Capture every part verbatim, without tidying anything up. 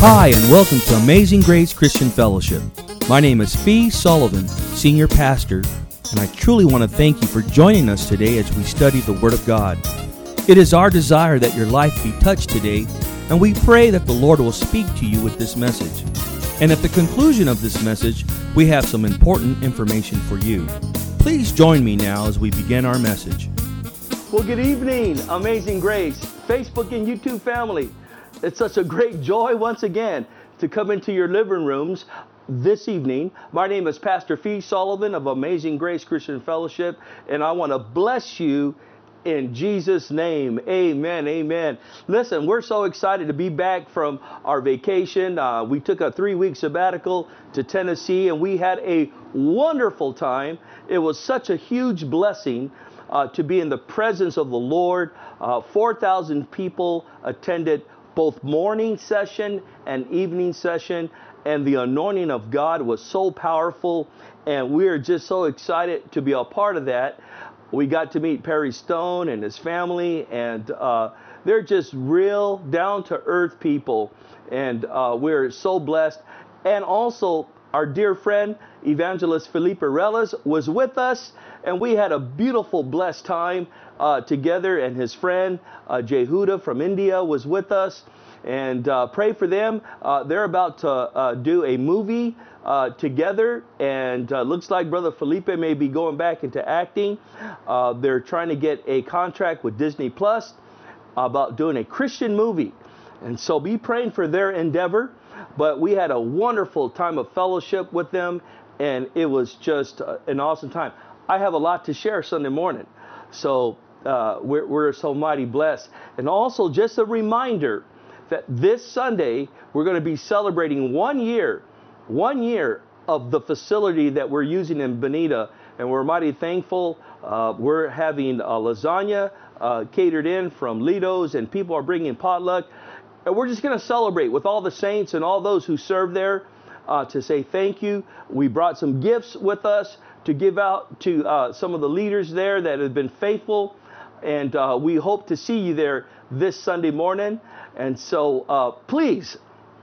Hi, and welcome to Amazing Grace Christian Fellowship. My name is Fee Sullivan, Senior Pastor, and I truly want to thank you for joining us today as we study the Word of God. It is our desire that your life be touched today, and we pray that the Lord will speak to you with this message. And at the conclusion of this message, we have some important information for you. Please join me now as we begin our message. Well, good evening, Amazing Grace, Facebook and YouTube family. It's such a great joy once again to come into your living rooms this evening. My name is Pastor Fee Sullivan of Amazing Grace Christian Fellowship, and I want to bless you in Jesus' name. Amen, amen. Listen, we're so excited to be back from our vacation. Uh, we took a three-week sabbatical to Tennessee, and we had a wonderful time. It was such a huge blessing uh, to be in the presence of the Lord. Uh, four thousand people attended both morning session and evening session, and the anointing of God was so powerful, and we are just so excited to be a part of that. We got to meet Perry Stone and his family, and uh, they're just real down-to-earth people, and uh, we're so blessed. And also, our dear friend, Evangelist Felipe Reles, was with us, and we had a beautiful, blessed time uh, together, and his friend, uh, Jehuda from India, was with us. And uh, pray for them. Uh, they're about to uh, do a movie uh, together, and uh, looks like Brother Felipe may be going back into acting. Uh, they're trying to get a contract with Disney Plus about doing a Christian movie. And so be praying for their endeavor. But we had a wonderful time of fellowship with them, and it was just uh, an awesome time. I have a lot to share Sunday morning, so uh, we're, we're so mighty blessed. And also just a reminder that this Sunday we're going to be celebrating one year, one year of the facility that we're using in Bonita, and we're mighty thankful. Uh, we're having uh, lasagna uh, catered in from Lido's, and people are bringing potluck. And we're just going to celebrate with all the saints and all those who serve there uh, to say thank you. We brought some gifts with us to give out to uh, some of the leaders there that have been faithful. And uh, we hope to see you there this Sunday morning. And so uh, please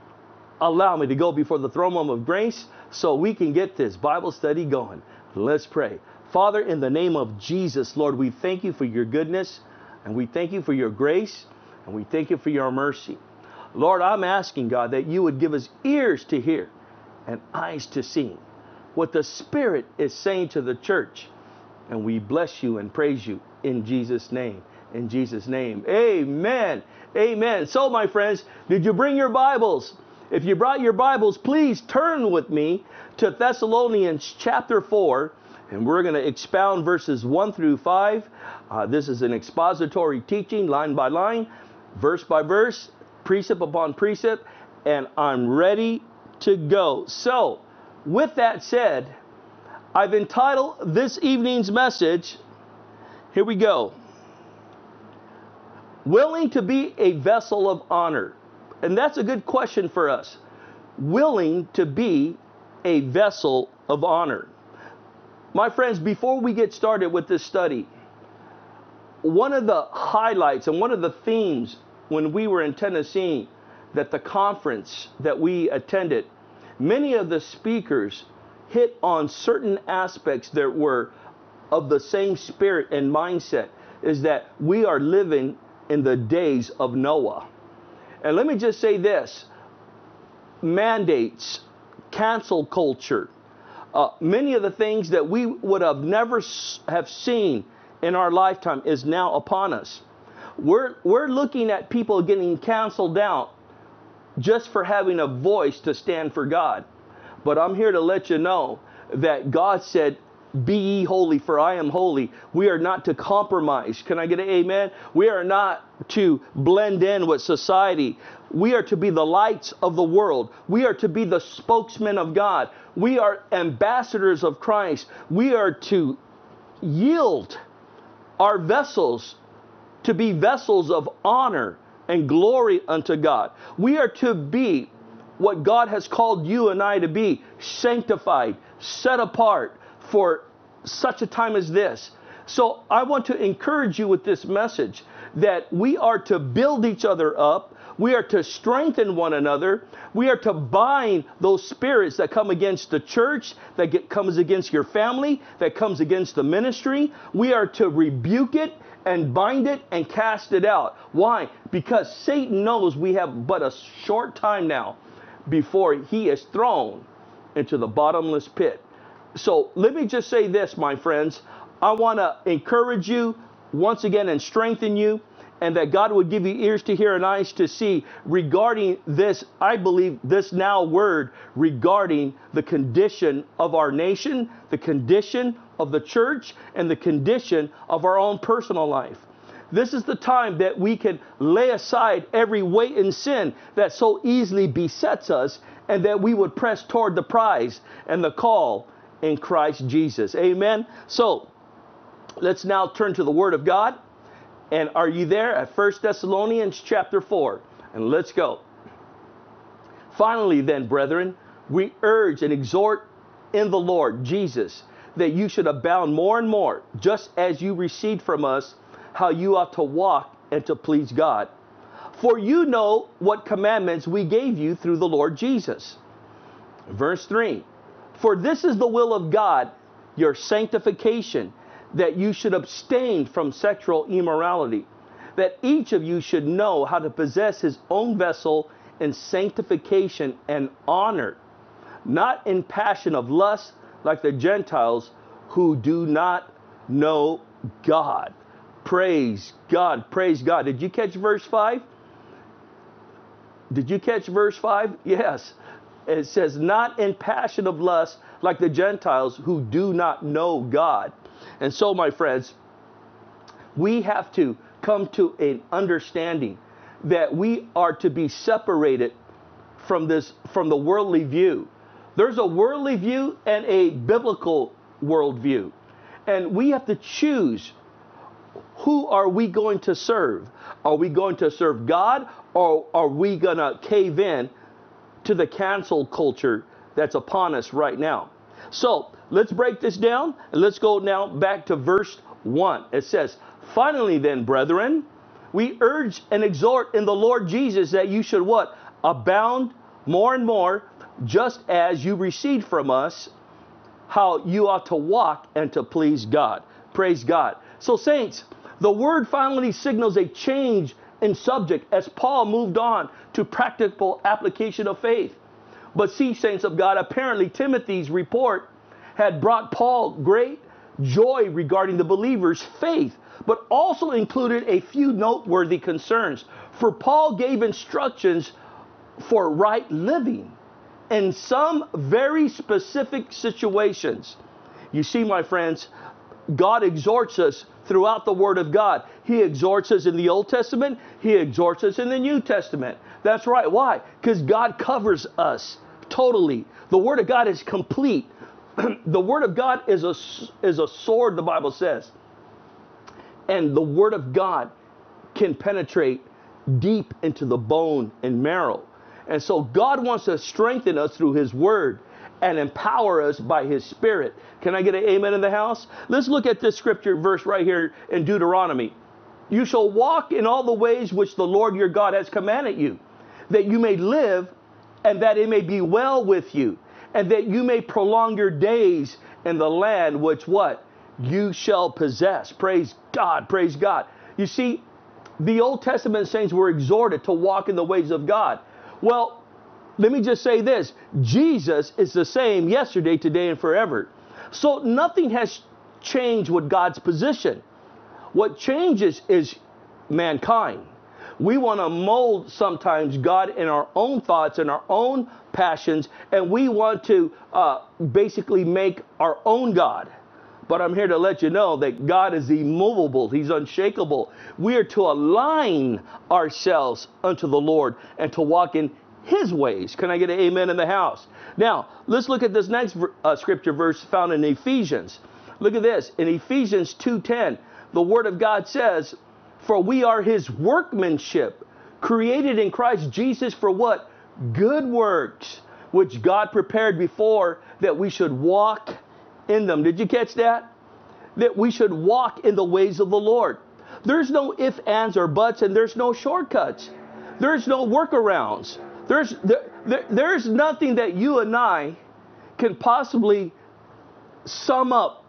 allow me to go before the throne room of grace so we can get this Bible study going. Let's pray. Father, in the name of Jesus, Lord, we thank you for your goodness, and we thank you for your grace, and we thank you for your mercy. Lord, I'm asking, God, that you would give us ears to hear and eyes to see what the Spirit is saying to the church. And we bless you and praise you in Jesus' name. In Jesus' name. Amen. Amen. So, my friends, did you bring your Bibles? If you brought your Bibles, please turn with me to Thessalonians chapter four. And we're going to expound verses one through five. Uh, this is an expository teaching, line by line, verse by verse, precept upon precept, and I'm ready to go. So, with that said, I've entitled this evening's message, here we go, Willing to be a Vessel of Honor. And that's a good question for us. Willing to be a vessel of honor. My friends, before we get started with this study, one of the highlights and one of the themes when we were in Tennessee, that the conference that we attended, many of the speakers hit on certain aspects that were of the same spirit and mindset, is that we are living in the days of Noah. And let me just say this, mandates, cancel culture, uh, many of the things that we would have never s- have seen in our lifetime is now upon us. We're, we're looking at people getting canceled out just for having a voice to stand for God. But I'm here to let you know that God said, be ye holy, for I am holy. We are not to compromise. Can I get an amen? We are not to blend in with society. We are to be the lights of the world. We are to be the spokesmen of God. We are ambassadors of Christ. We are to yield our vessels to be vessels of honor and glory unto God. We are to be what God has called you and I to be, sanctified, set apart for such a time as this. So I want to encourage you with this message that we are to build each other up. We are to strengthen one another. We are to bind those spirits that come against the church, that get, comes against your family, that comes against the ministry. We are to rebuke it and bind it and cast it out. Why? Because Satan knows we have but a short time now before he is thrown into the bottomless pit. So let me just say this, my friends. I want to encourage you once again and strengthen you, and that God would give you ears to hear and eyes to see regarding this, I believe, this now word regarding the condition of our nation, the condition of the church, and the condition of our own personal life. This is the time that we can lay aside every weight and sin that so easily besets us, and that we would press toward the prize and the call in Christ Jesus. Amen. So let's now turn to the Word of God. And are you there at First Thessalonians chapter four? And let's go. Finally then, brethren, we urge and exhort in the Lord Jesus that you should abound more and more, just as you received from us how you ought to walk and to please God. For you know what commandments we gave you through the Lord Jesus. Verse three. For this is the will of God, your sanctification, that you should abstain from sexual immorality, that each of you should know how to possess his own vessel in sanctification and honor, not in passion of lust like the Gentiles who do not know God. Praise God, praise God. Did you catch verse five? Did you catch verse five? Yes. It says, not in passion of lust like the Gentiles who do not know God. And so, my friends, we have to come to an understanding that we are to be separated from this, from the worldly view. There's a worldly view and a biblical worldview. And we have to choose, who are we going to serve? Are we going to serve God, or are we going to cave in to the cancel culture that's upon us right now? So let's break this down, and let's go now back to verse one. It says, finally then, brethren, we urge and exhort in the Lord Jesus that you should what? Abound more and more, just as you received from us how you ought to walk and to please God. Praise God. So saints, the word finally signals a change in subject as Paul moved on to practical application of faith. But see, saints of God, apparently Timothy's report had brought Paul great joy regarding the believer's faith, but also included a few noteworthy concerns. For Paul gave instructions for right living in some very specific situations. You see, my friends, God exhorts us throughout the Word of God. He exhorts us in the Old Testament. He exhorts us in the New Testament. That's right. Why? Because God covers us totally. The Word of God is complete. The Word of God is a, is a sword, the Bible says. And the Word of God can penetrate deep into the bone and marrow. And so God wants to strengthen us through His Word and empower us by His Spirit. Can I get an amen in the house? Let's look at this scripture verse right here in Deuteronomy. You shall walk in all the ways which the Lord your God has commanded you, that you may live and that it may be well with you, and that you may prolong your days in the land which what? You shall possess. Praise God, praise God. You see, the Old Testament saints were exhorted to walk in the ways of God. Well, let me just say this. Jesus is the same yesterday, today, and forever. So nothing has changed with God's position. What changes is mankind. We want to mold sometimes God in our own thoughts and our own passions, and we want to uh, basically make our own God. But I'm here to let you know that God is immovable. He's unshakable. We are to align ourselves unto the Lord and to walk in His ways. Can I get an amen in the house? Now, let's look at this next uh, scripture verse found in Ephesians. Look at this. In Ephesians two ten, the Word of God says, for we are His workmanship, created in Christ Jesus for what? Good works, which God prepared before that we should walk in them. Did you catch that? That we should walk in the ways of the Lord. There's no ifs, ands, or buts, and there's no shortcuts. There's no workarounds. There's, there, there, there's nothing that you and I can possibly sum up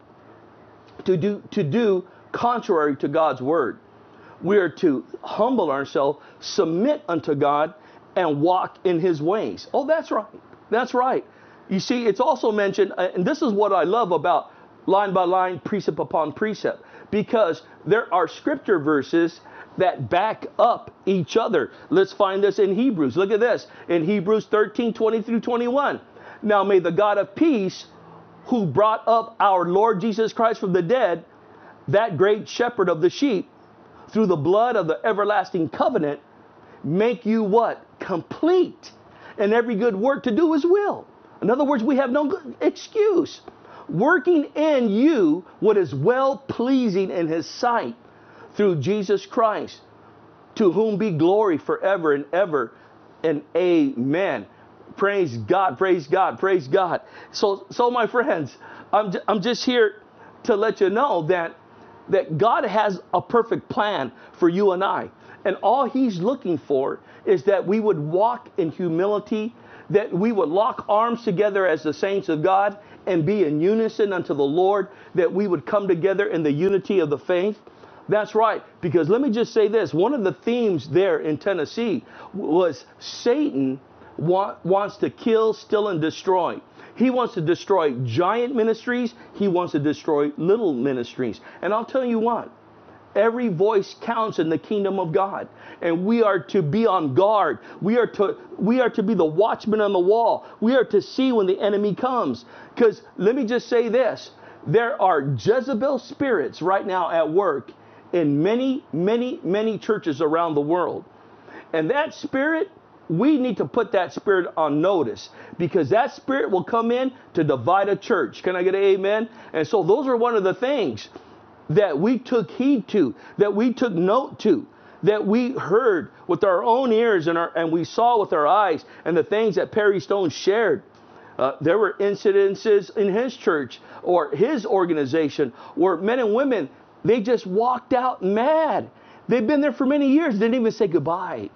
to do, to do contrary to God's word. We are to humble ourselves, submit unto God, and walk in his ways. Oh, that's right. That's right. You see, it's also mentioned, and this is what I love about line by line, precept upon precept, because there are scripture verses that back up each other. Let's find this in Hebrews. Look at this. In Hebrews thirteen, twenty through twenty-one. Now may the God of peace, who brought up our Lord Jesus Christ from the dead, that great shepherd of the sheep, through the blood of the everlasting covenant, make you what? Complete in every good work to do his will. In other words, we have no excuse. Working in you what is well pleasing in his sight, through Jesus Christ, to whom be glory forever and ever, and amen. Praise God, praise God, praise God. So, so my friends, I'm, j- I'm just here to let you know that, that God has a perfect plan for you and I. And all he's looking for is that we would walk in humility, that we would lock arms together as the saints of God and be in unison unto the Lord, that we would come together in the unity of the faith. That's right, because let me just say this. One of the themes there in Tennessee was Satan wa- wants to kill, steal, and destroy. He wants to destroy giant ministries. He wants to destroy little ministries. And I'll tell you what, every voice counts in the kingdom of God. And we are to be on guard. We are to, we are to be the watchman on the wall. We are to see when the enemy comes. Because let me just say this. There are Jezebel spirits right now at work in many, many, many churches around the world. And that spirit, we need to put that spirit on notice, because that spirit will come in to divide a church. Can I get an amen? And so those are one of the things that we took heed to, that we took note to, that we heard with our own ears and, our, and we saw with our eyes, and the things that Perry Stone shared. Uh, there were incidences in his church or his organization where men and women, they just walked out mad. They've been there for many years, didn't even say goodbye.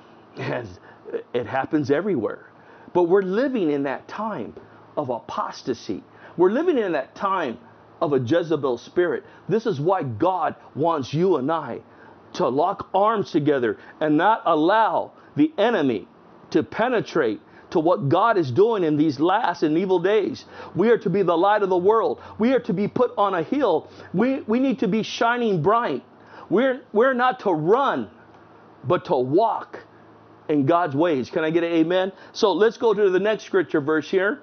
And it happens everywhere. But we're living in that time of apostasy. We're living in that time of a Jezebel spirit. This is why God wants you and I to lock arms together and not allow the enemy to penetrate to what God is doing in these last and evil days. We are to be the light of the world. We are to be put on a hill. We, we need to be shining bright. We're, we're not to run, but to walk in God's ways. Can I get an amen? So let's go to the next scripture verse here.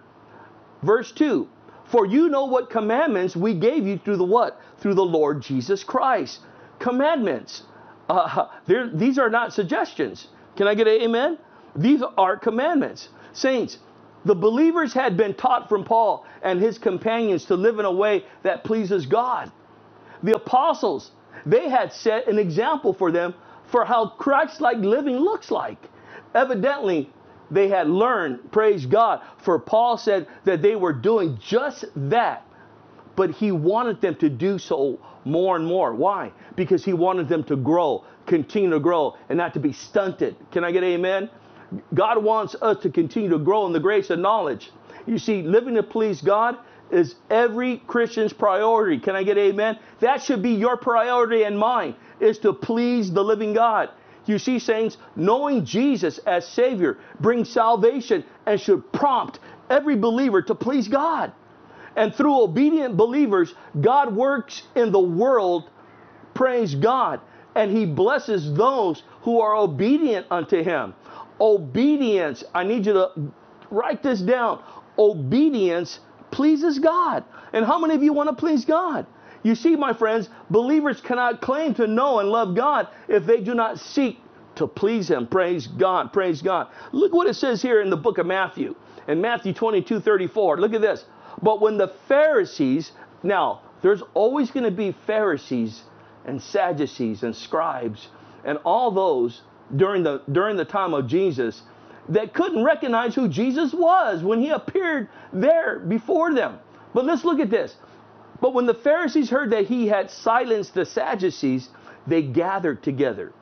Verse two. For you know what commandments we gave you through the what? Through the Lord Jesus Christ. Commandments. Uh, these are not suggestions. Can I get an amen? These are commandments. Saints, the believers had been taught from Paul and his companions to live in a way that pleases God. The apostles, they had set an example for them for how Christ-like living looks like. Evidently, they had learned, praise God, for Paul said that they were doing just that. But he wanted them to do so more and more. Why? Because he wanted them to grow, continue to grow, and not to be stunted. Can I get an amen? God wants us to continue to grow in the grace and knowledge. You see, living to please God is every Christian's priority. Can I get an amen? That should be your priority and mine, is to please the living God. You see, saints, knowing Jesus as Savior brings salvation and should prompt every believer to please God. And through obedient believers, God works in the world, praise God, and he blesses those who are obedient unto him. Obedience, I need you to write this down. Obedience pleases God. And how many of you want to please God? You see, my friends, believers cannot claim to know and love God if they do not seek to please him. Praise God, praise God. Look what it says here in the book of Matthew. In Matthew twenty-two thirty-four, look at this. But when the Pharisees, now, there's always going to be Pharisees and Sadducees and scribes and all those during the during the time of Jesus that couldn't recognize who Jesus was when he appeared there before them. But let's look at this. But when the Pharisees heard that he had silenced the Sadducees, they gathered together.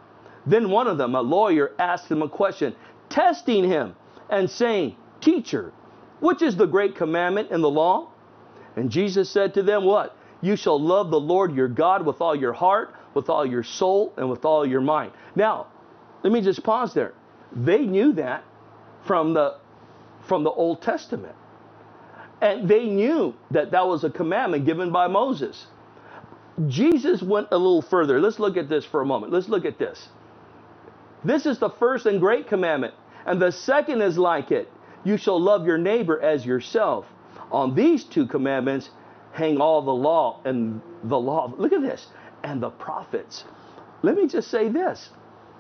Then one of them, a lawyer, asked him a question, testing him and saying, Teacher, which is the great commandment in the law? And Jesus said to them, what? You shall love the Lord your God with all your heart, with all your soul, and with all your mind. Now, let me just pause there. They knew that from the, from the Old Testament. And they knew that that was a commandment given by Moses. Jesus went a little further. Let's look at this for a moment. Let's look at this. This is the first and great commandment. And the second is like it. You shall love your neighbor as yourself. On these two commandments hang all the law and the law. Look at this. And the prophets. Let me just say this.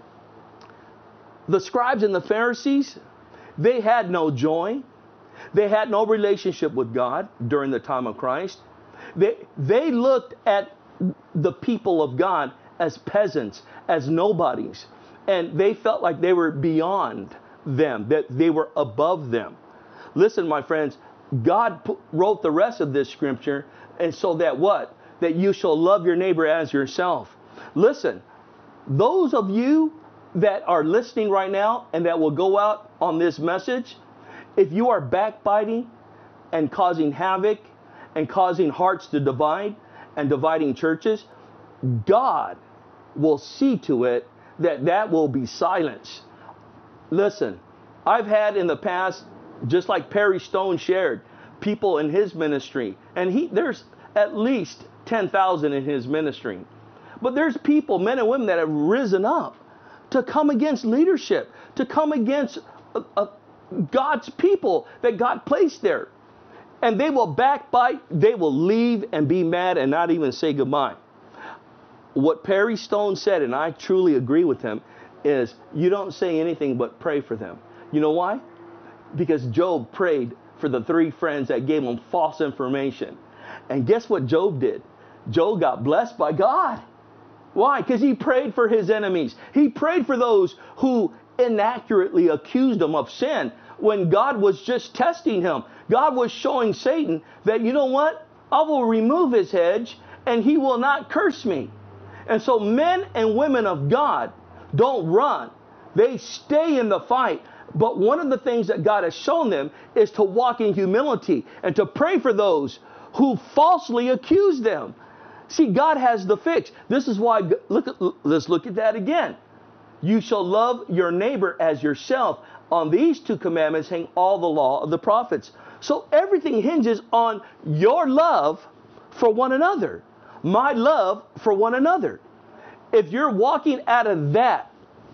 The scribes and the Pharisees, they had no joy. They had no relationship with God during the time of Christ. They, they looked at the people of God as peasants, as nobodies. And they felt like they were beyond them, that they were above them. Listen, my friends, God p- wrote the rest of this scripture, and so that what? That you shall love your neighbor as yourself. Listen, those of you that are listening right now and that will go out on this message, if you are backbiting and causing havoc and causing hearts to divide and dividing churches, God will see to it that that will be silenced. Listen, I've had in the past, just like Perry Stone shared, people in his ministry, and he there's at least ten thousand in his ministry. But there's people, men and women, that have risen up to come against leadership, to come against uh, uh, God's people that God placed there. And they will backbite, they will leave and be mad and not even say goodbye. What Perry Stone said, and I truly agree with him, is you don't say anything but pray for them. You know why? Because Job prayed for the three friends that gave him false information. And guess what Job did? Job got blessed by God. Why? Because he prayed for his enemies. He prayed for those who inaccurately accused him of sin when God was just testing him. God was showing Satan that, you know what? I will remove his hedge and he will not curse me. And so men and women of God don't run. They stay in the fight. But one of the things that God has shown them is to walk in humility and to pray for those who falsely accuse them. See, God has the fix. This is why, look at, let's look at that again. You shall love your neighbor as yourself. On these two commandments hang all the law of the prophets. So everything hinges on your love for one another. My love for one another. If you're walking out of that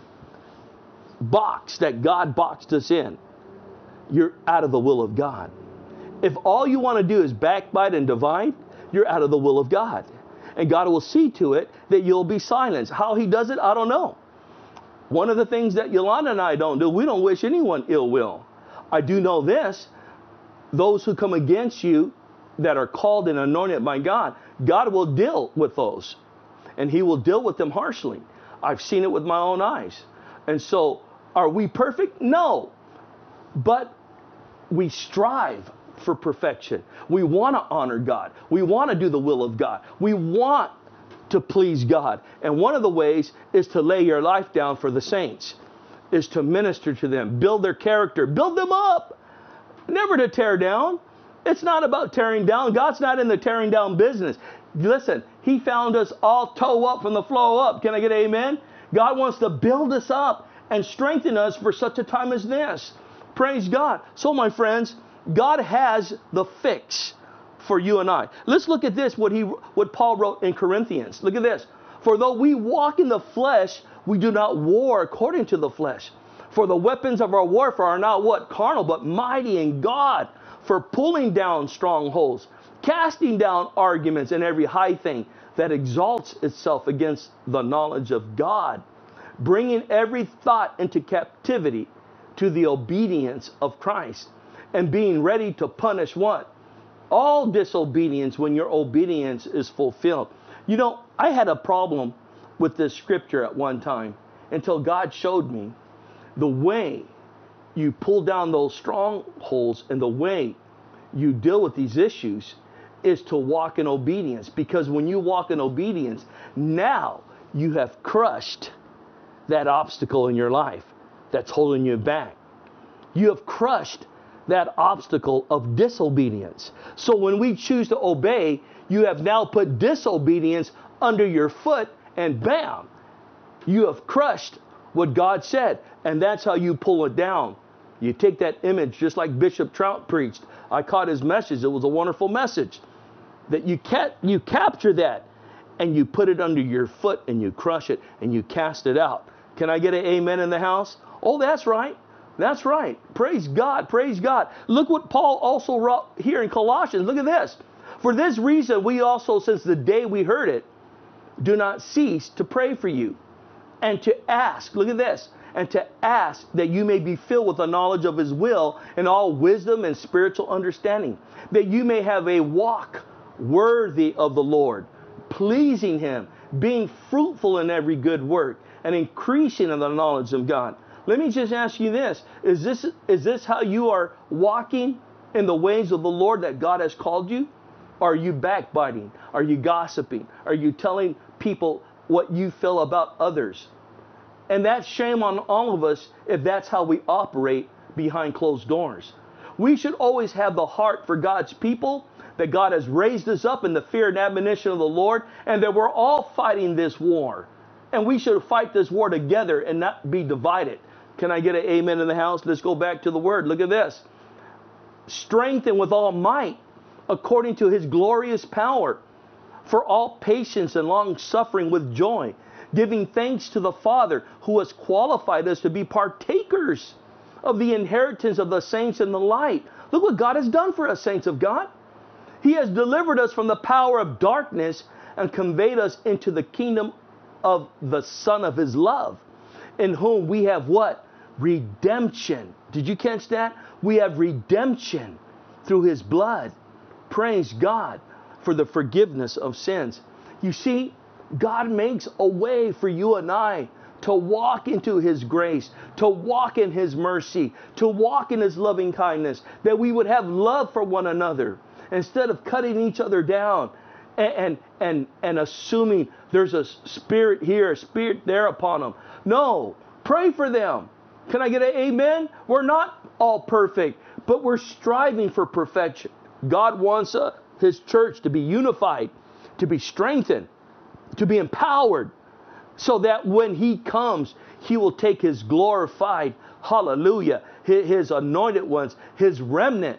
box that God boxed us in, you're out of the will of God. If all you want to do is backbite and divide, you're out of the will of God. And God will see to it that you'll be silenced. How he does it, I don't know. One of the things that Yolanda and I don't do, we don't wish anyone ill will. I do know this. Those who come against you that are called and anointed by God, God will deal with those. And he will deal with them harshly. I've seen it with my own eyes. And so, are we perfect? No. But we strive for perfection. We want to honor God. We want to do the will of God. We want to please God. And one of the ways is to lay your life down for the saints, is to minister to them, build their character, build them up, never to tear down. It's not about tearing down. God's not in the tearing down business. Listen, he found us all toe up from the flow up. Can I get amen? God wants to build us up and strengthen us for such a time as this. Praise God. So, my friends, God has the fix for you and I. Let's look at this, what he, what Paul wrote in Corinthians. Look at this. For though we walk in the flesh, we do not war according to the flesh. For the weapons of our warfare are not what? Carnal, but mighty in God for pulling down strongholds, casting down arguments and every high thing that exalts itself against the knowledge of God, bringing every thought into captivity to the obedience of Christ, and being ready to punish what? All disobedience when your obedience is fulfilled. You know, I had a problem with this scripture at one time until God showed me the way you pull down those strongholds and the way you deal with these issues is to walk in obedience. Because when you walk in obedience, now you have crushed that obstacle in your life that's holding you back. You have crushed that obstacle of disobedience. So when we choose to obey, you have now put disobedience under your foot, and bam, you have crushed what God said. And that's how you pull it down. You take that image, just like Bishop Trout preached. I caught his message. It was a wonderful message. That you ca- you capture that and you put it under your foot and you crush it and you cast it out. Can I get an amen in the house? Oh, that's right. That's right. Praise God. Praise God. Look what Paul also wrote here in Colossians. Look at this. For this reason, we also, since the day we heard it, do not cease to pray for you and to ask. Look at this. And to ask that you may be filled with the knowledge of his will and all wisdom and spiritual understanding, that you may have a walk worthy of the Lord, pleasing him, being fruitful in every good work, and increasing in the knowledge of God. Let me just ask you this. Is this, is this how you are walking in the ways of the Lord that God has called you? Or are you backbiting? Are you gossiping? Are you telling people what you feel about others? And that's shame on all of us if that's how we operate behind closed doors. We should always have the heart for God's people, that God has raised us up in the fear and admonition of the Lord, and that we're all fighting this war. And we should fight this war together and not be divided. Can I get an amen in the house? Let's go back to the word. Look at this. Strengthen with all might, according to his glorious power, for all patience and long suffering with joy, giving thanks to the Father who has qualified us to be partakers of the inheritance of the saints in the light. Look what God has done for us, saints of God. He has delivered us from the power of darkness and conveyed us into the kingdom of the Son of his love, in whom we have what? Redemption. Did you catch that? We have redemption through his blood. Praise God for the forgiveness of sins. You see, God makes a way for you and I to walk into his grace, to walk in his mercy, to walk in his loving kindness, that we would have love for one another instead of cutting each other down and, and, and, and assuming there's a spirit here, a spirit there upon them. No, pray for them. Can I get an amen? We're not all perfect, but we're striving for perfection. God wants uh, his church to be unified, to be strengthened, to be empowered, so that when he comes, he will take his glorified, hallelujah, his, his anointed ones, his remnant,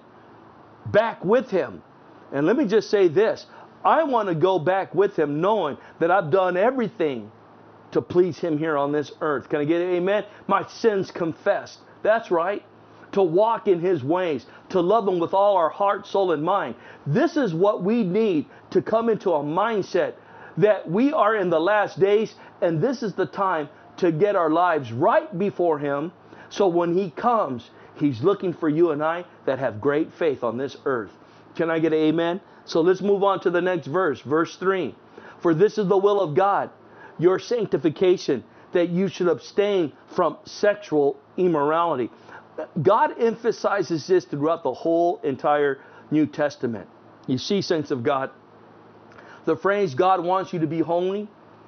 back with him. And let me just say this. I want to go back with him knowing that I've done everything to please him here on this earth. Can I get an amen? My sins confessed. That's right. To walk in his ways, to love him with all our heart, soul, and mind. This is what we need to come into a mindset that we are in the last days, and this is the time to get our lives right before him. So when he comes, he's looking for you and I that have great faith on this earth. Can I get an amen? So let's move on to the next verse, verse three. For this is the will of God, your sanctification, that you should abstain from sexual immorality. God emphasizes this throughout the whole entire New Testament. You see, saints of God, the phrase God wants you to be holy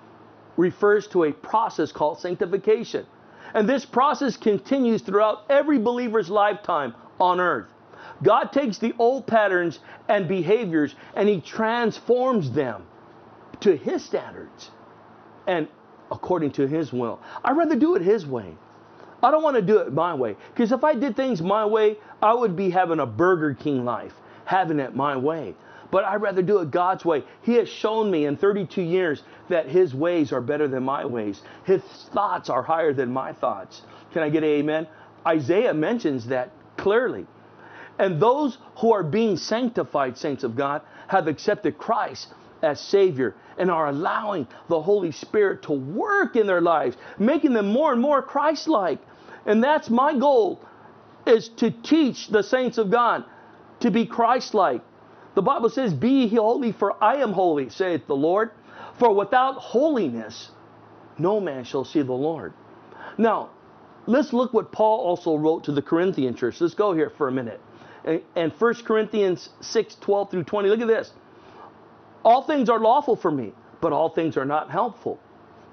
refers to a process called sanctification. And this process continues throughout every believer's lifetime on earth. God takes the old patterns and behaviors and he transforms them to his standards and according to his will. I'd rather do it his way. I don't want to do it my way. Because if I did things my way, I would be having a Burger King life, having it my way. But I'd rather do it God's way. He has shown me in thirty-two years that his ways are better than my ways. His thoughts are higher than my thoughts. Can I get an amen? Isaiah mentions that clearly. And those who are being sanctified, saints of God, have accepted Christ as Savior and are allowing the Holy Spirit to work in their lives, making them more and more Christ-like. And that's my goal, is to teach the saints of God to be Christ-like. The Bible says, be ye holy, for I am holy, saith the Lord. For without holiness, no man shall see the Lord. Now, let's look what Paul also wrote to the Corinthian church. Let's go here for a minute. And First Corinthians six, twelve through twenty. Look at this. All things are lawful for me, but all things are not helpful.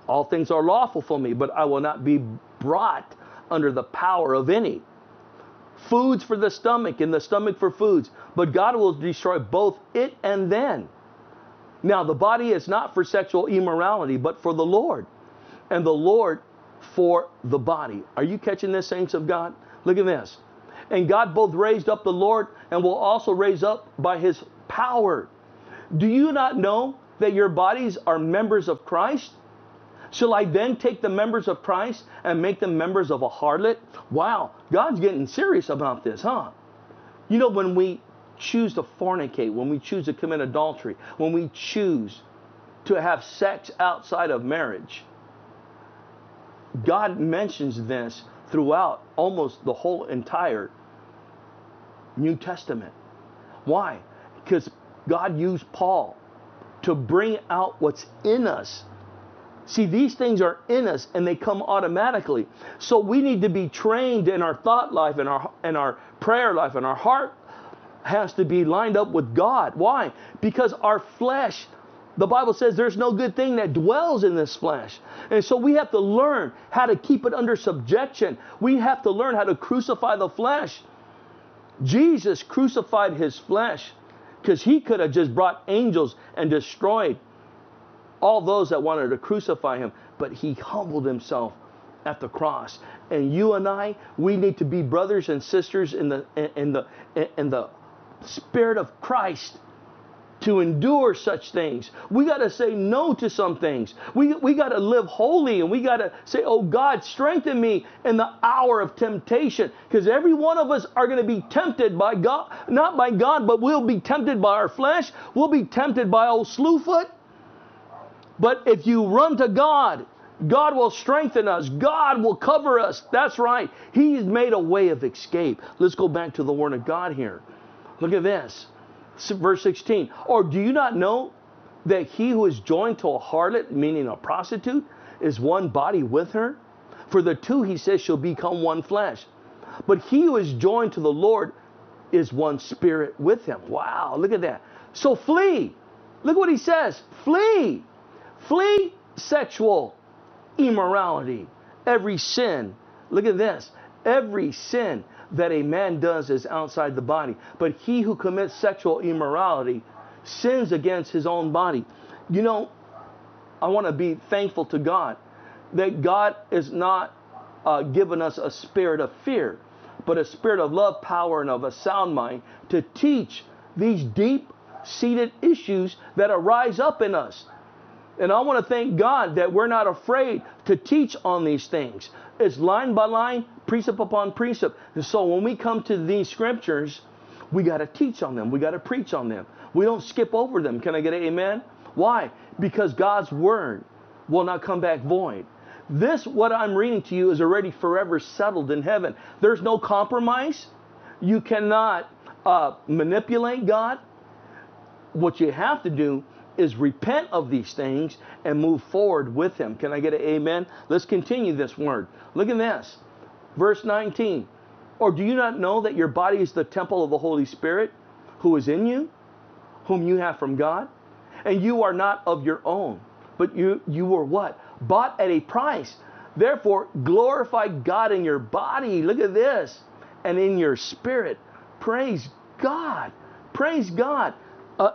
All things are lawful for me, but I will not be brought under the power of any. Foods for the stomach and the stomach for foods, but God will destroy both it and them. Now the body is not for sexual immorality, but for the Lord, and the Lord for the body. Are you catching this, saints of God? Look at this. And God both raised up the Lord and will also raise up by his power. Do you not know that your bodies are members of Christ? Shall I then take the members of Christ and make them members of a harlot? Wow, God's getting serious about this, huh? You know, when we choose to fornicate, when we choose to commit adultery, when we choose to have sex outside of marriage, God mentions this throughout almost the whole entire New Testament. Why? Because God used Paul to bring out what's in us. See, these things are in us and they come automatically. So we need to be trained in our thought life and our, and our prayer life, and our heart has to be lined up with God. Why? Because our flesh, the Bible says there's no good thing that dwells in this flesh. And so we have to learn how to keep it under subjection. We have to learn how to crucify the flesh. Jesus crucified his flesh because he could have just brought angels and destroyed all those that wanted to crucify him. But he humbled himself at the cross. And you and I, we need to be brothers and sisters in the, in the, in the Spirit of Christ, to endure such things. We got to say no to some things. We, we got to live holy, and we got to say, oh God, strengthen me in the hour of temptation. Because every one of us are going to be tempted by God, not by God, but we'll be tempted by our flesh. We'll be tempted by old Slewfoot. But if you run to God, God will strengthen us. God will cover us. That's right. He's made a way of escape. Let's go back to the Word of God here. Look at this. Verse sixteen. Or do you not know that he who is joined to a harlot, meaning a prostitute, is one body with her? For the two, he says, shall become one flesh. But he who is joined to the Lord is one spirit with him. Wow, look at that. So flee. Look what he says. Flee. Flee sexual immorality. Every sin. Look at this. Every sin that a man does is outside the body. But he who commits sexual immorality sins against his own body. You know, I want to be thankful to God that God is not uh, given us a spirit of fear, but a spirit of love, power, and of a sound mind to teach these deep-seated issues that arise up in us. And I want to thank God that we're not afraid to teach on these things. It's line by line, precept upon precept. And so when we come to these scriptures, we got to teach on them. We got to preach on them. We don't skip over them. Can I get an amen? Why? Because God's word will not come back void. This, what I'm reading to you, is already forever settled in heaven. There's no compromise. You cannot uh, manipulate God. What you have to do is repent of these things and move forward with him. Can I get an amen? Let's continue this word. Look at this. Verse nineteen. Or do you not know that your body is the temple of the Holy Spirit who is in you, whom you have from God? And you are not of your own, but you, you were what? Bought at a price. Therefore, glorify God in your body. Look at this. And in your spirit. Praise God. Praise God. Uh,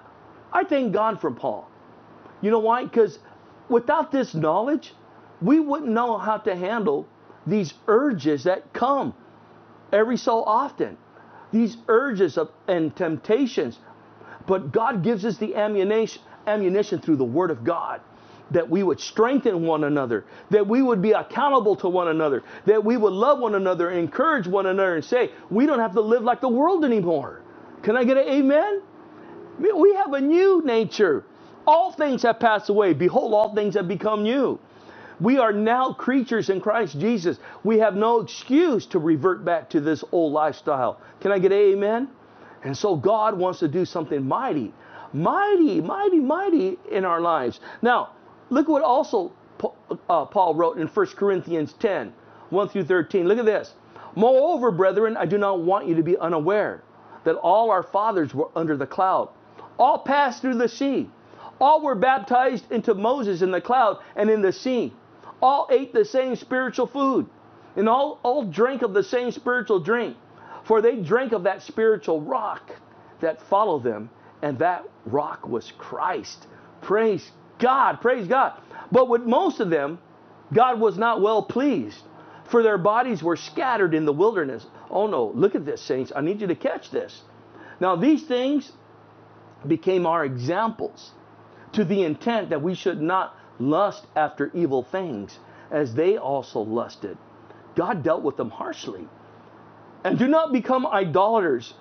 I thank God for Paul. You know why? Because without this knowledge, we wouldn't know how to handle these urges that come every so often. These urges of, and temptations. But God gives us the ammunition, ammunition through the Word of God, that we would strengthen one another, that we would be accountable to one another, that we would love one another, encourage one another, and say, we don't have to live like the world anymore. Can I get an amen? We have a new nature. All things have passed away. Behold, all things have become new. We are now creatures in Christ Jesus. We have no excuse to revert back to this old lifestyle. Can I get an amen? And so God wants to do something mighty, mighty, mighty, mighty in our lives. Now, look what also uh, Paul wrote in First Corinthians ten, one through thirteen. Look at this. Moreover, brethren, I do not want you to be unaware that all our fathers were under the cloud. All passed through the sea. All were baptized into Moses in the cloud and in the sea. All ate the same spiritual food, and all, all drank of the same spiritual drink. For they drank of that spiritual rock that followed them, and that rock was Christ. Praise God, praise God. But with most of them, God was not well pleased, for their bodies were scattered in the wilderness. Oh no, look at this, saints. I need you to catch this. Now these things became our examples, to the intent that we should not lust after evil things, as they also lusted. God dealt with them harshly. And do not become idolaters,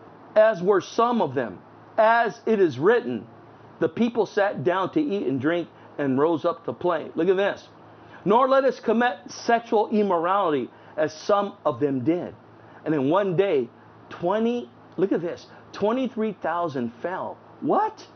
as were some of them. As it is written, the people sat down to eat and drink and rose up to play. Look at this. Nor let us commit sexual immorality, as some of them did. And in one day, twenty, look at this, twenty-three thousand fell. What?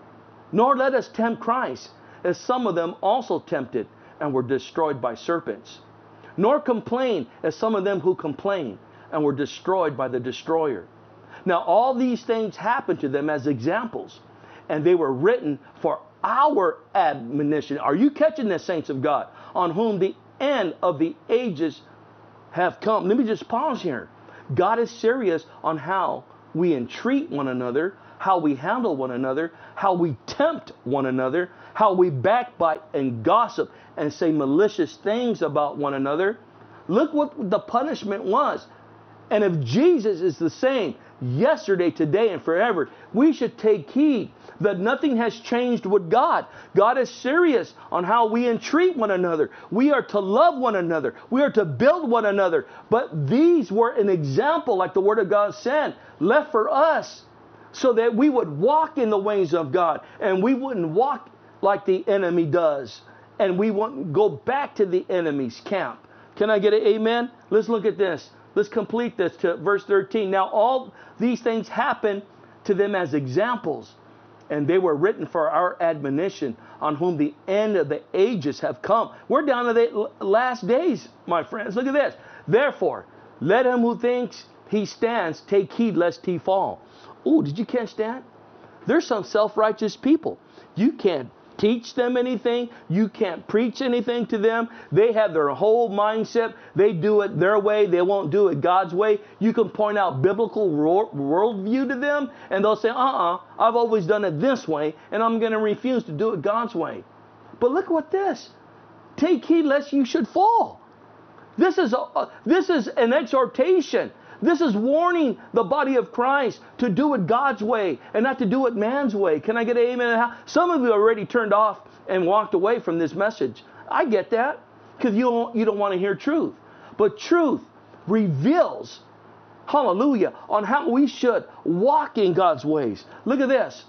Nor let us tempt Christ, as some of them also tempted and were destroyed by serpents. Nor complain, as some of them who complained and were destroyed by the destroyer. Now all these things happened to them as examples, and they were written for our admonition. Are you catching this, saints of God? On whom the end of the ages have come. Let me just pause here. God is serious on how we entreat one another, how we handle one another, how we tempt one another, how we backbite and gossip and say malicious things about one another. Look what the punishment was. And if Jesus is the same yesterday, today, and forever, we should take heed that nothing has changed with God. God is serious on how we entreat one another. We are to love one another. We are to build one another. But these were an example, like the Word of God said, left for us, so that we would walk in the ways of God, and we wouldn't walk like the enemy does, and we wouldn't go back to the enemy's camp. Can I get an amen? Let's look at this. Let's complete this to verse thirteen. Now all these things happened to them as examples, and they were written for our admonition, on whom the end of the ages have come. We're down to the last days, my friends. Look at this. Therefore, let him who thinks he stands take heed lest he fall. Oh, did you catch that? There's some self-righteous people. You can't teach them anything. You can't preach anything to them. They have their whole mindset. They do it their way. They won't do it God's way. You can point out biblical worldview to them, and they'll say, uh-uh, I've always done it this way, and I'm going to refuse to do it God's way. But look what this. Take heed lest you should fall. This is, a, this is an exhortation. This is warning the body of Christ to do it God's way and not to do it man's way. Can I get an amen? Some of you already turned off and walked away from this message. I get that, because you don't, you don't want to hear truth. But truth reveals, hallelujah, on how we should walk in God's ways. Look at this.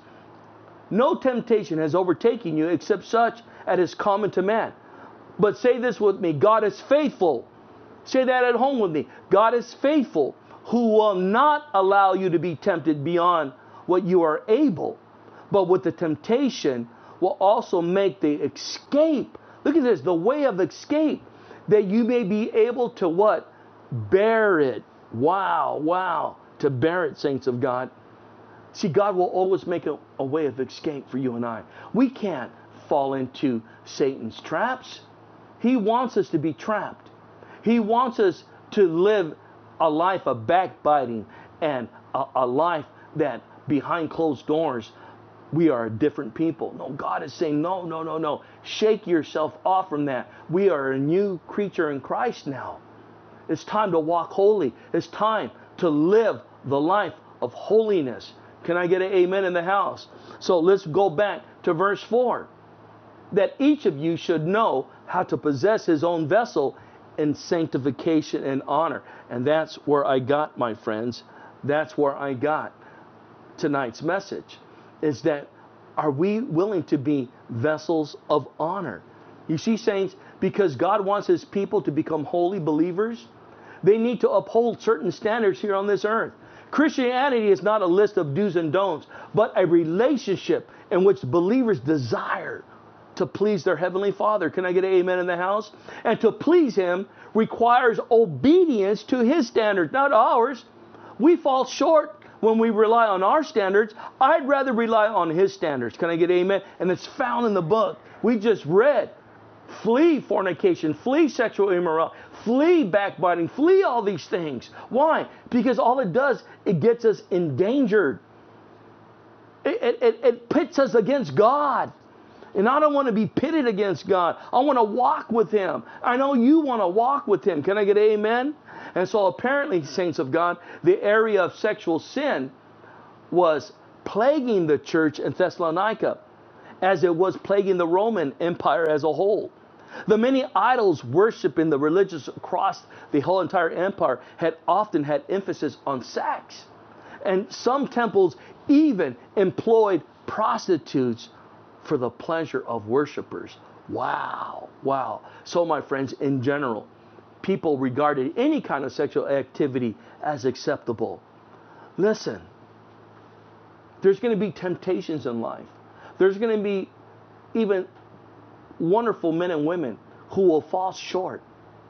No temptation has overtaken you except such as is common to man. But say this with me, God is faithful. Say that at home with me. God is faithful, who will not allow you to be tempted beyond what you are able, but with the temptation will also make the escape. Look at this, the way of escape, that you may be able to what? Bear it. Wow, wow. To bear it, saints of God. See, God will always make a, a way of escape for you and I. We can't fall into Satan's traps. He wants us to be trapped. He wants us to live a life of backbiting and a, a life that behind closed doors we are a different people. No, God is saying, no, no, no, no. Shake yourself off from that. We are a new creature in Christ now. It's time to walk holy. It's time to live the life of holiness. Can I get an amen in the house? So let's go back to verse four. That each of you should know how to possess his own vessel in sanctification and honor. And that's where I got, my friends. That's where I got tonight's message. Is that, are we willing to be vessels of honor? You see, saints, because God wants his people to become holy believers, they need to uphold certain standards here on this earth. Christianity is not a list of do's and don'ts, but a relationship in which believers desire to please their Heavenly Father. Can I get an amen in the house? And to please him requires obedience to his standards, not ours. We fall short when we rely on our standards, I'd rather rely on His standards. Can I get amen? And it's found in the book we just read. Flee fornication, flee sexual immorality, flee backbiting, flee all these things. Why? Because all it does, it gets us endangered. It, it, it pits us against God. And I don't want to be pitted against God. I want to walk with Him. I know you want to walk with Him. Can I get amen? And so apparently, saints of God, the area of sexual sin was plaguing the church in Thessalonica as it was plaguing the Roman Empire as a whole. The many idols worshipped in the religious across the whole entire empire had often had emphasis on sex. And some temples even employed prostitutes for the pleasure of worshipers. Wow, wow. So my friends, in general, people regarded any kind of sexual activity as acceptable. Listen, there's going to be temptations in life. There's going to be even wonderful men and women who will fall short.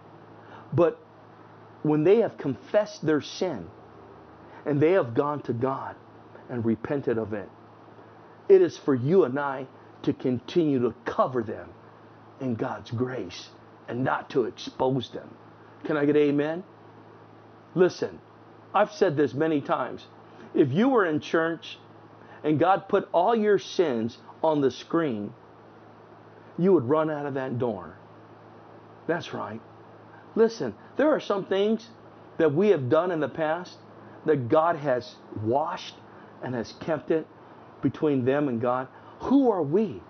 But when they have confessed their sin and they have gone to God and repented of it, it is for you and I to continue to cover them in God's grace and not to expose them. Can I get amen? Listen, I've said this many times. If you were in church and God put all your sins on the screen, you would run out of that door. That's right. Listen, there are some things that we have done in the past that God has washed and has kept it between them and God. Who are we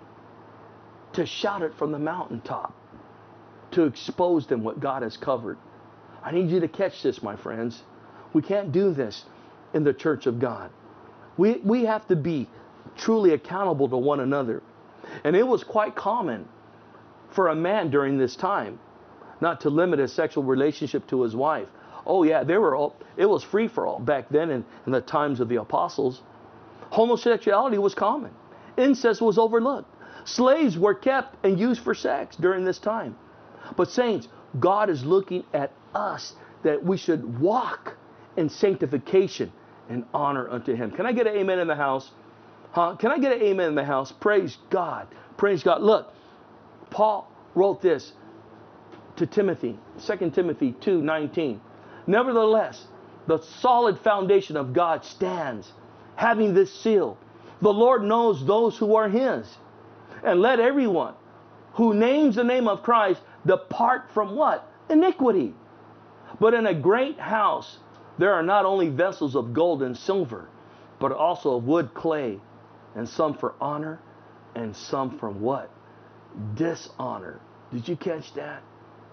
to shout it from the mountaintop, to expose them what God has covered? I need you to catch this, my friends. We can't do this in the church of God. We, we have to be truly accountable to one another. And it was quite common for a man during this time not to limit his sexual relationship to his wife. Oh yeah, they were all, it was free for all back then in, in the times of the apostles. Homosexuality was common. Incest was overlooked. Slaves were kept and used for sex during this time. But saints, God is looking at us that we should walk in sanctification and honor unto Him. Can I get an amen in the house? Huh? Can I get an amen in the house? Praise God. Praise God. Look, Paul wrote this to Timothy, Second Timothy two nineteen. Nevertheless, the solid foundation of God stands, having this seal. The Lord knows those who are His. And let everyone who names the name of Christ depart from what? Iniquity. But in a great house there are not only vessels of gold and silver, but also of wood, clay, and some for honor, and some from what? Dishonor. Did you catch that?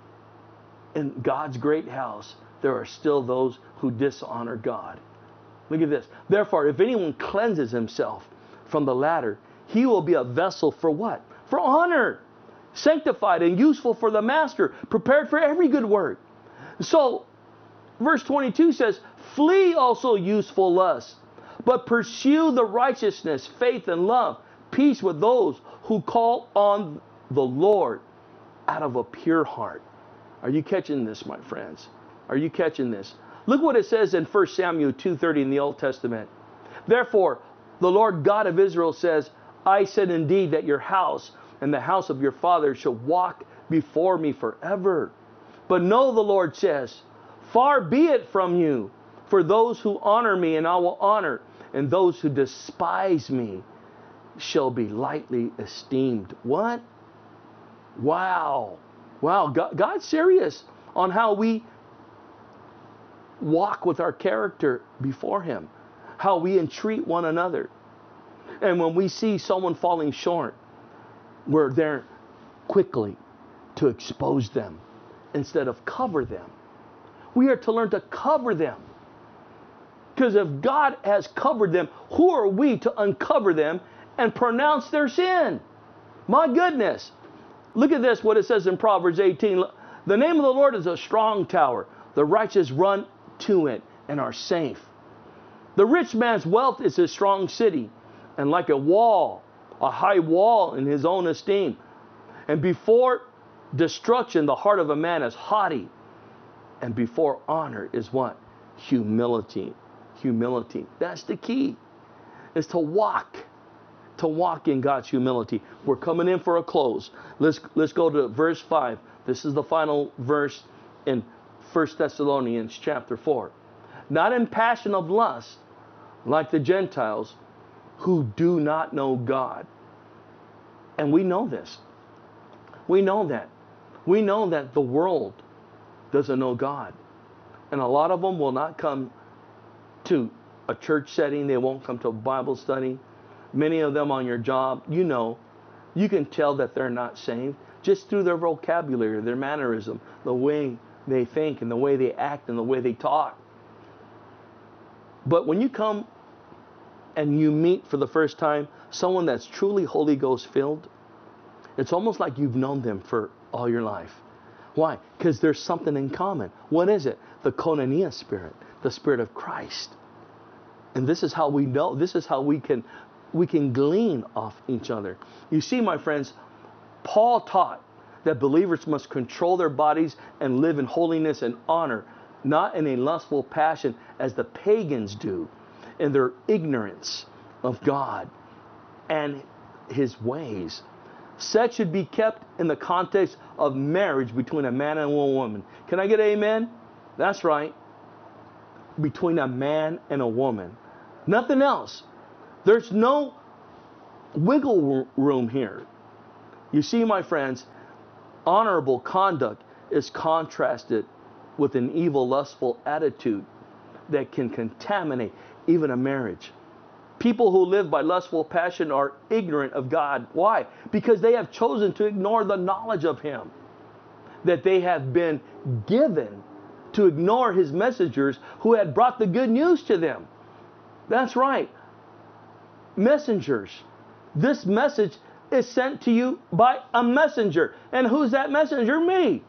In God's great house, there are still those who dishonor God. Look at this. Therefore, if anyone cleanses himself from the latter, he will be a vessel for what? For honor, sanctified and useful for the master, prepared for every good work. So, verse twenty-two says, flee also useful lusts, but pursue the righteousness, faith, and love, peace with those who call on the Lord out of a pure heart. Are you catching this, my friends? Are you catching this? Look what it says in First Samuel two thirty in the Old Testament. Therefore, the Lord God of Israel says, I said indeed that your house and the house of your father shall walk before me forever. But no, the Lord says, far be it from you, for those who honor me and I will honor, and those who despise me shall be lightly esteemed. What? Wow. Wow. God, God's serious on how we walk with our character before Him, how we entreat one another. And when we see someone falling short, we're there quickly to expose them instead of cover them. We are to learn to cover them. Because if God has covered them, who are we to uncover them and pronounce their sin? My goodness. Look at this, what it says in Proverbs eighteen. The name of the Lord is a strong tower. The righteous run to it and are safe. The rich man's wealth is his strong city, and like a wall, a high wall in his own esteem. And before destruction, the heart of a man is haughty, and before honor is what? Humility. humility. That's the key, is to walk, to walk in God's humility. We're coming in for a close. Let's, let's go to verse five. This is the final verse in First Thessalonians chapter four. Not in passion of lust, like the Gentiles who do not know God. And we know this. We know that. We know that the world doesn't know God. And a lot of them will not come to a church setting. They won't come to a Bible study. Many of them on your job, you know, you can tell that they're not saved just through their vocabulary, their mannerism, the way they think and the way they act and the way they talk. But when you come and you meet for the first time someone that's truly Holy Ghost filled, it's almost like you've known them for all your life. Why? Because there's something in common. What is it? The koinonia spirit, the Spirit of Christ. And this is how we know, this is how we can we can glean off each other. You see, my friends, Paul taught that believers must control their bodies and live in holiness and honor, not in a lustful passion as the pagans do in their ignorance of God and His ways. Sex should be kept in the context of marriage between a man and a woman. Can I get an amen? That's right. Between a man and a woman. Nothing else. There's no wiggle room here. You see, my friends, honorable conduct is contrasted with an evil, lustful attitude that can contaminate even a marriage. People who live by lustful passion are ignorant of God. Why? Because they have chosen to ignore the knowledge of Him that they have been given, to ignore His messengers who had brought the good news to them. That's right. Messengers. This message is sent to you by a messenger. And who's that messenger? Me.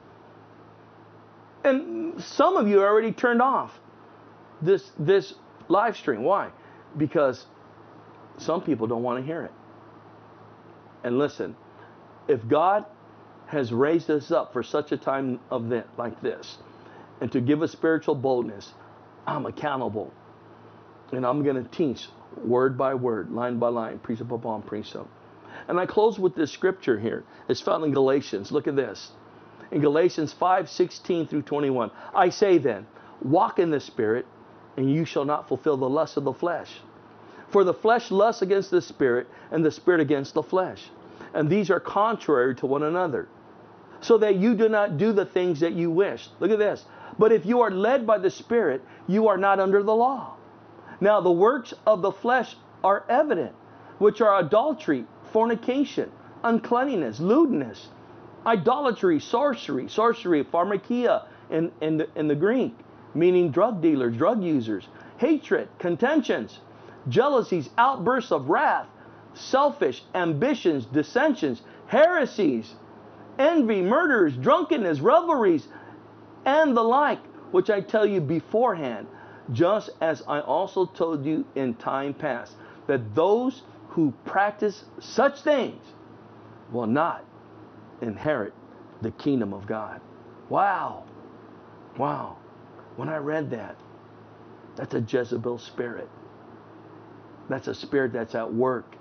And some of you already turned off this, this live stream. Why? Because some people don't want to hear it. And listen, if God has raised us up for such a time of this, like this, and to give us spiritual boldness, I'm accountable. And I'm going to teach word by word, line by line, precept upon precept. And I close with this scripture here. It's found in Galatians. Look at this. In Galatians five, sixteen through twenty-one. I say then, walk in the Spirit, and you shall not fulfill the lust of the flesh. For the flesh lusts against the Spirit, and the Spirit against the flesh. And these are contrary to one another, so that you do not do the things that you wish. Look at this. But if you are led by the Spirit, you are not under the law. Now the works of the flesh are evident, which are adultery, fornication, uncleanness, lewdness, idolatry, sorcery, sorcery, pharmakia in, in, the, in the Greek, meaning drug dealers, drug users, hatred, contentions, jealousies, outbursts of wrath, selfish ambitions, dissensions, heresies, envy, murders, drunkenness, revelries, and the like, which I tell you beforehand, just as I also told you in time past, that those who practice such things will not inherit the kingdom of God. Wow. Wow. When I read that, that's a Jezebel spirit. That's a spirit that's at work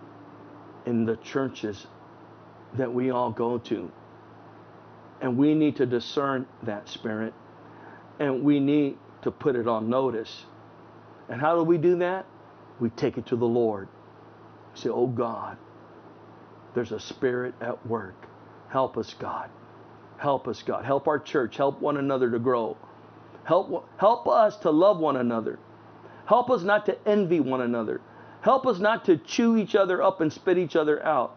in the churches that we all go to. And we need to discern that spirit. And we need to put it on notice. And how do we do that? We take it to the Lord. We say, oh God, there's a spirit at work. Help us, God. Help us, God. Help our church. Help one another to grow. Help, help us to love one another. Help us not to envy one another. Help us not to chew each other up and spit each other out.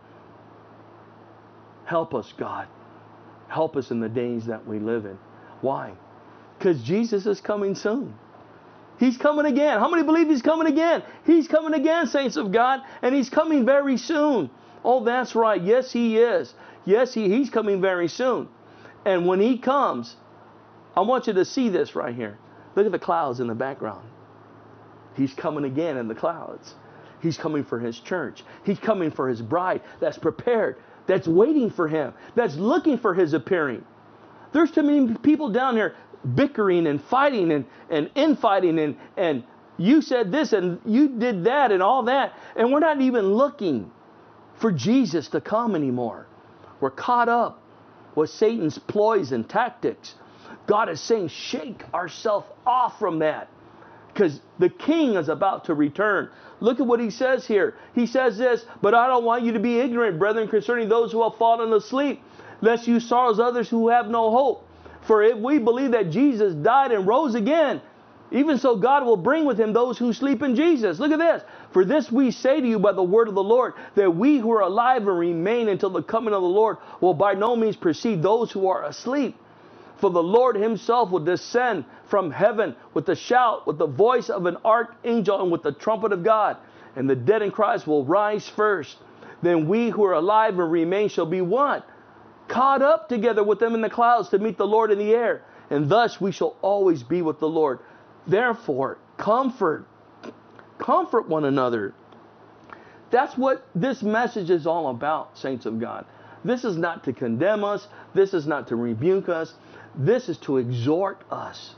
Help us, God. Help us in the days that we live in. Why? Because Jesus is coming soon. He's coming again. How many believe He's coming again? He's coming again, saints of God, and He's coming very soon. Oh, that's right. Yes, He is. Yes, he, He's coming very soon. And when He comes, I want you to see this right here. Look at the clouds in the background. He's coming again in the clouds. He's coming for His church. He's coming for His bride that's prepared, that's waiting for Him, that's looking for His appearing. There's too many people down here bickering and fighting and, and infighting and, and You said this and you did that and all that. And we're not even looking for Jesus to come anymore. We're caught up with Satan's ploys and tactics. God is saying, shake ourselves off from that, because the king is about to return. Look at what he says here. He says this, but I don't want you to be ignorant, brethren, concerning those who have fallen asleep, lest you sorrow as others who have no hope. For if we believe that Jesus died and rose again, even so God will bring with him those who sleep in Jesus. Look at this. For this we say to you by the word of the Lord, that we who are alive and remain until the coming of the Lord will by no means precede those who are asleep. For the Lord himself will descend from heaven with a shout, with the voice of an archangel, and with the trumpet of God. And the dead in Christ will rise first. Then we who are alive and remain shall be what? Caught up together with them in the clouds to meet the Lord in the air. And thus we shall always be with the Lord. Therefore, comfort, comfort one another. That's what this message is all about, saints of God. This is not to condemn us. This is not to rebuke us. This is to exhort us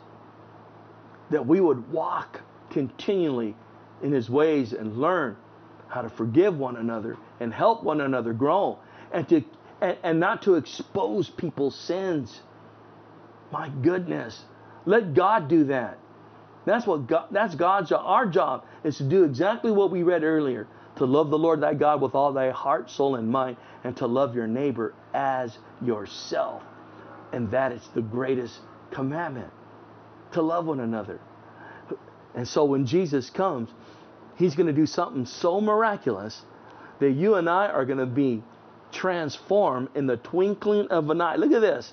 that we would walk continually in his ways and learn how to forgive one another and help one another grow, and to and, and not to expose people's sins. My goodness, let God do that. That's what God, that's God's job. Our job is to do exactly what we read earlier, to love the Lord thy God with all thy heart, soul, and mind, and to love your neighbor as yourself. And that is the greatest commandment, to love one another. And so when Jesus comes, he's going to do something so miraculous that you and I are going to be transformed in the twinkling of an eye. Look at this.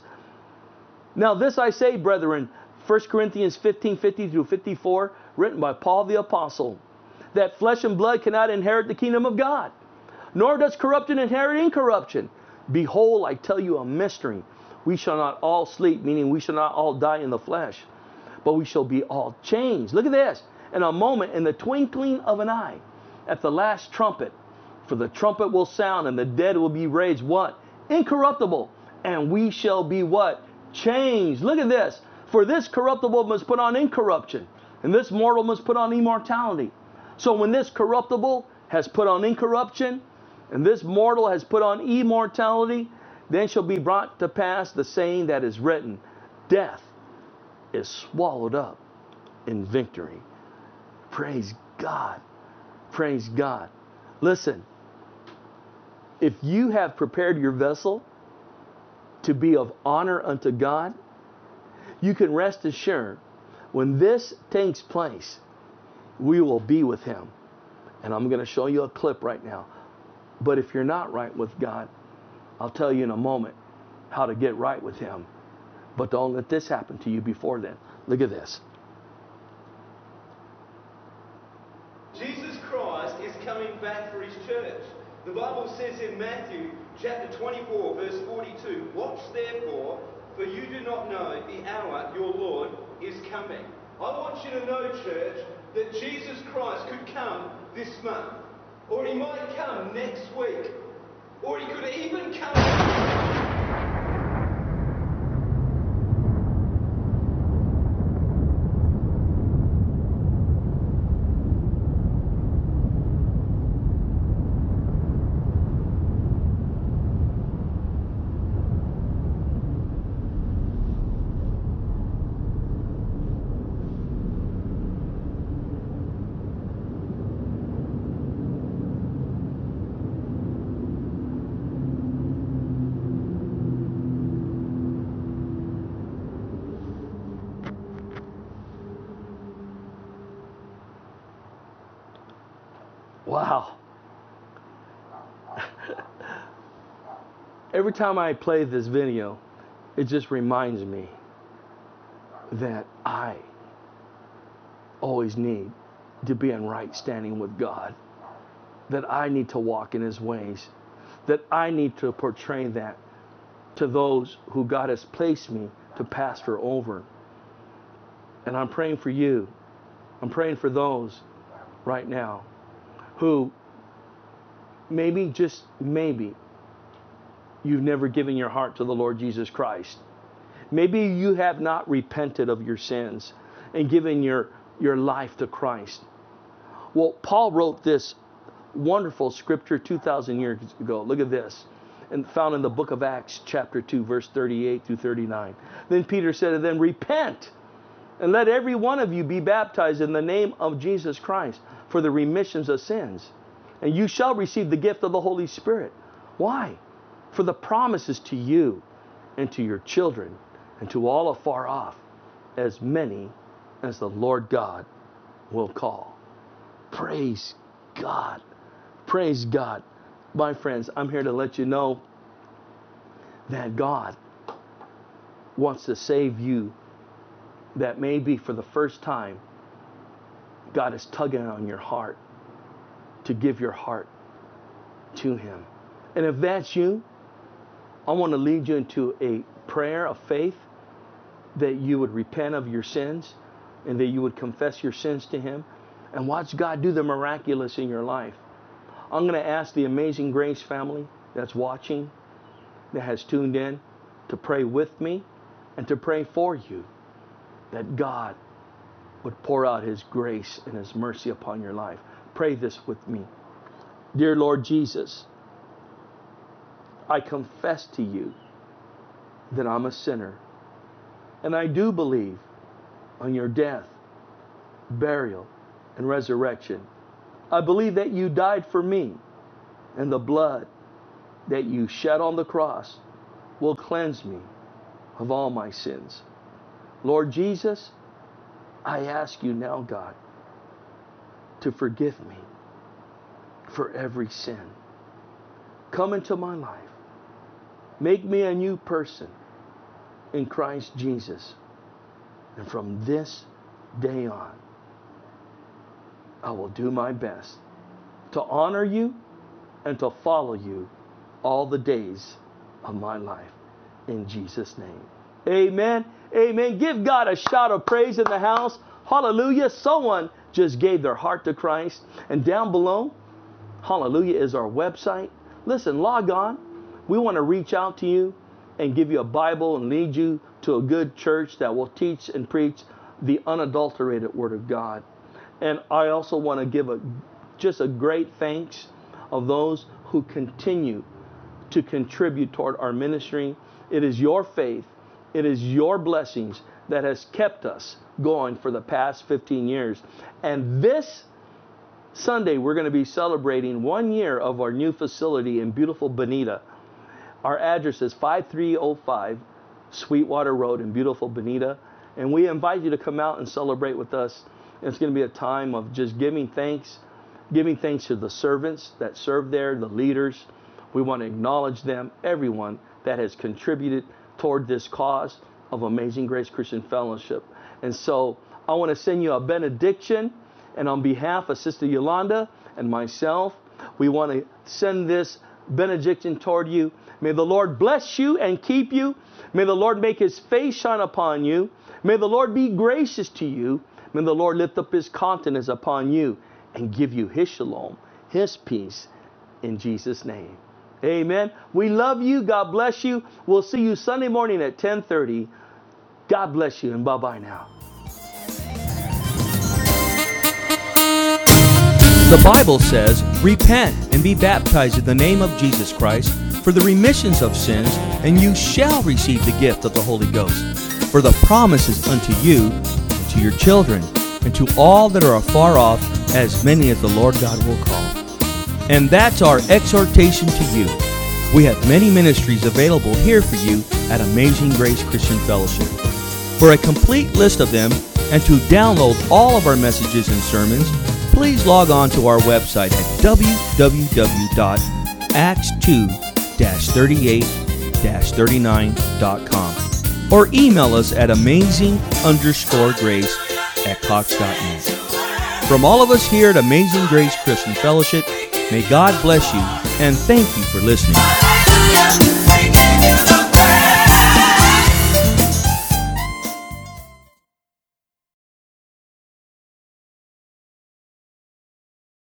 Now this I say, brethren, First Corinthians fifteen, fifty through fifty-four, written by Paul the Apostle, that flesh and blood cannot inherit the kingdom of God, nor does corruption inherit incorruption. Behold, I tell you a mystery. We shall not all sleep, meaning we shall not all die in the flesh, but we shall be all changed. Look at this. In a moment, in the twinkling of an eye, at the last trumpet. For the trumpet will sound, and the dead will be raised what? Incorruptible. And we shall be what? Changed. Look at this. For this corruptible must put on incorruption, and this mortal must put on immortality. So when this corruptible has put on incorruption, and this mortal has put on immortality, then shall be brought to pass the saying that is written, death is swallowed up in victory. Praise God. Praise God. Listen, if you have prepared your vessel to be of honor unto God, you can rest assured when this takes place, we will be with him. And I'm going to show you a clip right now. But if you're not right with God, I'll tell you in a moment how to get right with him. But don't let this happen to you before then. Look at this. Jesus Christ is coming back for his church. The Bible says in Matthew chapter twenty-four, verse forty-two, watch therefore, for you do not know the hour your Lord is coming. I want you to know, church, that Jesus Christ could come this month, or he might come next week, or he could even come... Wow. Every time I play this video, it just reminds me that I always need to be in right standing with God, that I need to walk in his ways, that I need to portray that to those who God has placed me to pastor over. And I'm praying for you. I'm praying for those right now who maybe, just maybe, you've never given your heart to the Lord Jesus Christ. Maybe you have not repented of your sins and given your your life to Christ. Well, Paul wrote this wonderful scripture two thousand years ago. Look at this. And found in the book of Acts, chapter two, verse thirty-eight through thirty-nine. Then Peter said to them, repent, and let every one of you be baptized in the name of Jesus Christ for the remissions of sins. And you shall receive the gift of the Holy Spirit. Why? For the promises to you and to your children and to all afar off, as many as the Lord God will call. Praise God. Praise God. My friends, I'm here to let you know that God wants to save you. That maybe for the first time, God is tugging on your heart to give your heart to Him. And if that's you, I want to lead you into a prayer of faith that you would repent of your sins and that you would confess your sins to Him and watch God do the miraculous in your life. I'm going to ask the Amazing Grace family that's watching, that has tuned in, to pray with me and to pray for you that God would pour out His grace and His mercy upon your life. Pray this with me. Dear Lord Jesus, I confess to you that I'm a sinner, and I do believe on your death, burial, and resurrection. I believe that you died for me, and the blood that you shed on the cross will cleanse me of all my sins. Lord Jesus, I ask you now, God, to forgive me for every sin. Come into my life. Make me a new person in Christ Jesus. And from this day on, I will do my best to honor you and to follow you all the days of my life. In Jesus' name. Amen. Amen. Give God a shout of praise in the house. Hallelujah. Someone just gave their heart to Christ. And down below, hallelujah, is our website. Listen, log on. We want to reach out to you and give you a Bible and lead you to a good church that will teach and preach the unadulterated Word of God. And I also want to give a just a great thanks of those who continue to contribute toward our ministry. It is your faith, it is your blessings that has kept us going for the past fifteen years. And this Sunday, we're going to be celebrating one year of our new facility in beautiful Bonita. Our address is five three oh five Sweetwater Road in beautiful Bonita. And we invite you to come out and celebrate with us. It's going to be a time of just giving thanks, giving thanks to the servants that serve there, the leaders. We want to acknowledge them, everyone that has contributed toward this cause of Amazing Grace Christian Fellowship. And so I want to send you a benediction. And on behalf of Sister Yolanda and myself, we want to send this benediction toward you. May the Lord bless you and keep you. May the Lord make His face shine upon you. May the Lord be gracious to you. May the Lord lift up His countenance upon you and give you His shalom, His peace, in Jesus' name. Amen. We love you. God bless you. We'll see you Sunday morning at ten thirty. God bless you, and bye-bye now. The Bible says, repent and be baptized in the name of Jesus Christ for the remissions of sins, and you shall receive the gift of the Holy Ghost. For the promise is unto you, and to your children, and to all that are afar off, as many as the Lord God will call. And that's our exhortation to you. We have many ministries available here for you at Amazing Grace Christian Fellowship. For a complete list of them, and to download all of our messages and sermons, please log on to our website at w w w dot acts two dash thirty-eight dash thirty-nine dot com or email us at amazing underscore grace at cox dot net. From all of us here at Amazing Grace Christian Fellowship, may God bless you and thank you for listening.